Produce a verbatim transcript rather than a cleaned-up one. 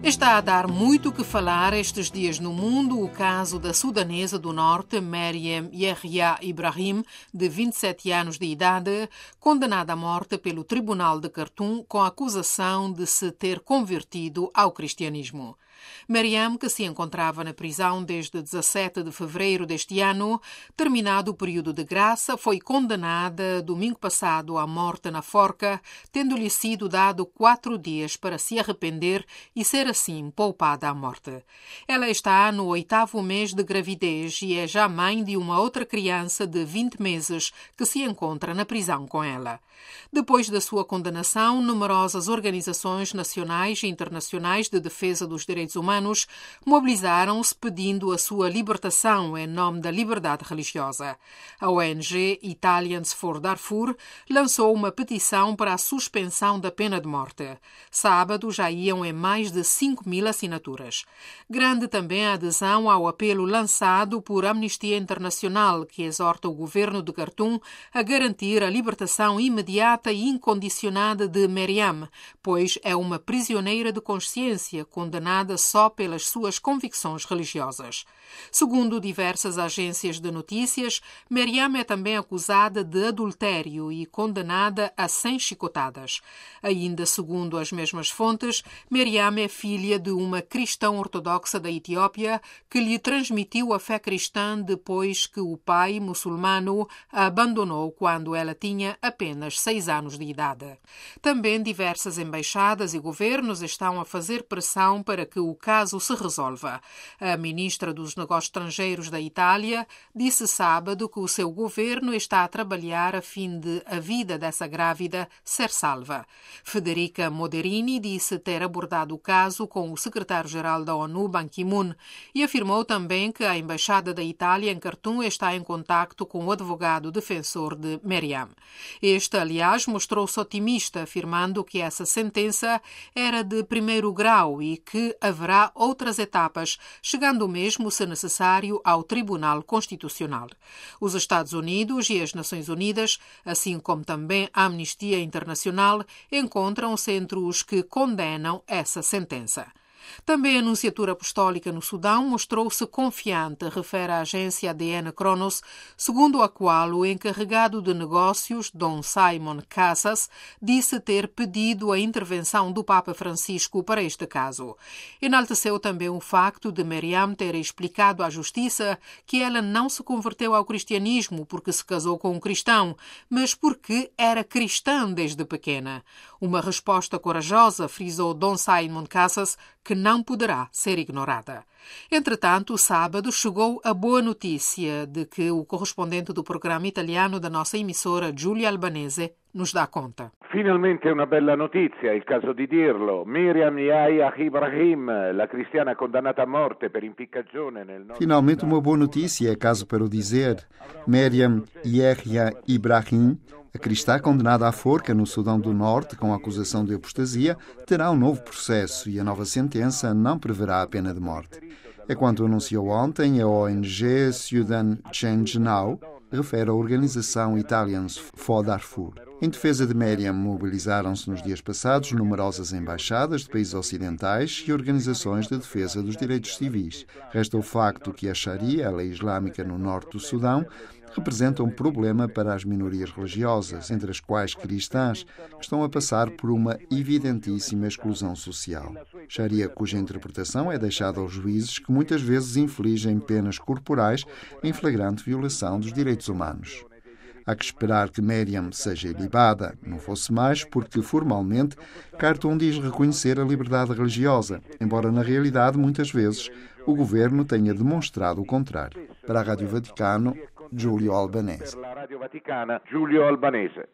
Está a dar muito o que falar estes dias no mundo o caso da sudanesa do norte, Maryam Yahya Ibrahim, de vinte e sete anos de idade, condenada à morte pelo Tribunal de Khartoum com a acusação de se ter convertido ao cristianismo. Maryam, que se encontrava na prisão desde dezassete de fevereiro deste ano, terminado o período de graça, foi condenada domingo passado à morte na forca, tendo-lhe sido dado quatro dias para se arrepender e ser assim poupada à morte. Ela está no oitavo mês de gravidez e é já mãe de uma outra criança de vinte meses que se encontra na prisão com ela. Depois da sua condenação, numerosas organizações nacionais e internacionais de defesa dos direitos humanos mobilizaram-se pedindo a sua libertação em nome da liberdade religiosa. A O N G Italians for Darfur lançou uma petição para a suspensão da pena de morte. Sábado já iam em mais de cinco mil assinaturas. Grande também a adesão ao apelo lançado por Amnistia Internacional, que exorta o governo de Khartoum a garantir a libertação imediata e incondicionada de Maryam, pois é uma prisioneira de consciência condenada só pelas suas convicções religiosas. Segundo diversas agências de notícias, Maryam é também acusada de adultério e condenada a cem chicotadas. Ainda segundo as mesmas fontes, Maryam é filha de uma cristã ortodoxa da Etiópia que lhe transmitiu a fé cristã depois que o pai muçulmano a abandonou quando ela tinha apenas seis anos de idade. Também diversas embaixadas e governos estão a fazer pressão para que o caso se resolva. A ministra dos Negócios Estrangeiros da Itália disse sábado que o seu governo está a trabalhar a fim de a vida dessa grávida ser salva. Federica Mogherini disse ter abordado o caso com o secretário-geral da ONU, Ban Ki-moon, e afirmou também que a embaixada da Itália em Khartoum está em contacto com o advogado defensor de Maryam. Este, aliás, mostrou-se otimista, afirmando que essa sentença era de primeiro grau e que haverá outras etapas, chegando mesmo, se necessário, ao Tribunal Constitucional. Os Estados Unidos e as Nações Unidas, assim como também a Amnistia Internacional, encontram-se entre os que condenam essa sentença. Também a Nunciatura Apostólica no Sudão mostrou-se confiante, refere a agência A D N Cronos, segundo a qual o encarregado de negócios, Dom Simon Casas, disse ter pedido a intervenção do Papa Francisco para este caso. Enalteceu também o facto de Maryam ter explicado à Justiça que ela não se converteu ao cristianismo porque se casou com um cristão, mas porque era cristã desde pequena. Uma resposta corajosa, frisou Dom Simon Casas, que não poderá ser ignorada. Entretanto, sábado chegou a boa notícia de que o correspondente do programa italiano da nossa emissora, Giulio Albanese, nos dá conta. Finalmente una bella notizia, è il caso di dirlo. Maryam Yahya Ibrahim, la cristiana condannata a morte per impiccagione nel nord. Finalmente uma boa notícia, é caso para o dizer. Maryam Yahya Ibrahim, a cristã condenada à forca no Sudão do Norte com a acusação de apostasia, terá um novo processo e a nova sentença não preverá a pena de morte. É quanto anunciou ontem a O N G Sudan Change Now, refere a organização Italians for Darfur. Em defesa de Maryam mobilizaram-se nos dias passados numerosas embaixadas de países ocidentais e organizações de defesa dos direitos civis. Resta o facto que a Sharia, a lei islâmica no norte do Sudão, representa um problema para as minorias religiosas, entre as quais cristãs, que estão a passar por uma evidentíssima exclusão social. Sharia, cuja interpretação é deixada aos juízes, que muitas vezes infligem penas corporais em flagrante violação dos direitos humanos. Há que esperar que Maryam seja ilibada, não fosse mais porque, formalmente, Khartoum diz reconhecer a liberdade religiosa, embora na realidade, muitas vezes, o governo tenha demonstrado o contrário. Para a Rádio Vaticano, Giulio Albanese.